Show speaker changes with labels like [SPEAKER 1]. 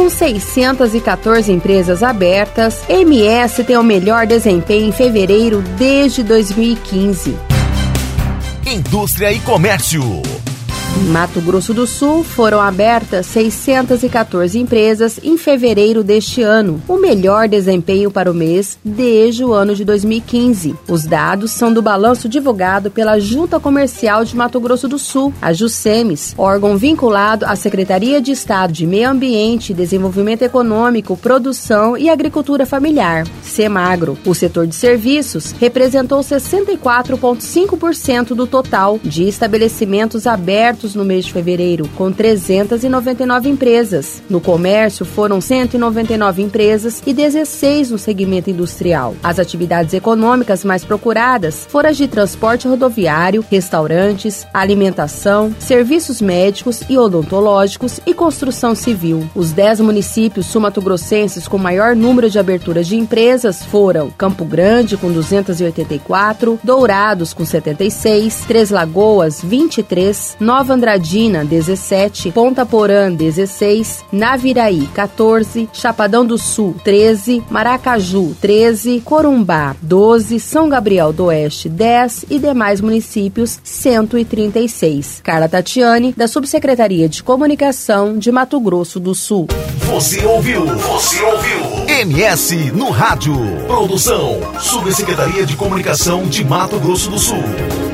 [SPEAKER 1] Com 614 empresas abertas, MS tem o melhor desempenho em fevereiro desde 2015.
[SPEAKER 2] Indústria e Comércio.
[SPEAKER 1] Em Mato Grosso do Sul, foram abertas 614 empresas em fevereiro deste ano, o melhor desempenho para o mês desde o ano de 2015. Os dados são do balanço divulgado pela Junta Comercial de Mato Grosso do Sul, a Juscemes, órgão vinculado à Secretaria de Estado de Meio Ambiente, Desenvolvimento Econômico, Produção e Agricultura Familiar, Semagro. O setor de serviços representou 64,5% do total de estabelecimentos abertos no mês de fevereiro, com 399 empresas. No comércio, foram 199 empresas e 16 no segmento industrial. As atividades econômicas mais procuradas foram as de transporte rodoviário, restaurantes, alimentação, serviços médicos e odontológicos e construção civil. Os 10 municípios sul-mato-grossenses com maior número de aberturas de empresas foram Campo Grande, com 284, Dourados, com 76, Três Lagoas, 23, Nova Andradina, 17, Ponta Porã, 16, Naviraí, 14, Chapadão do Sul, 13, Maracaju, 13, Corumbá, 12, São Gabriel do Oeste, 10 e demais municípios, 136. Carla Tatiane, da Subsecretaria de Comunicação de Mato Grosso do Sul.
[SPEAKER 2] Você ouviu MS no Rádio. Produção, Subsecretaria de Comunicação de Mato Grosso do Sul.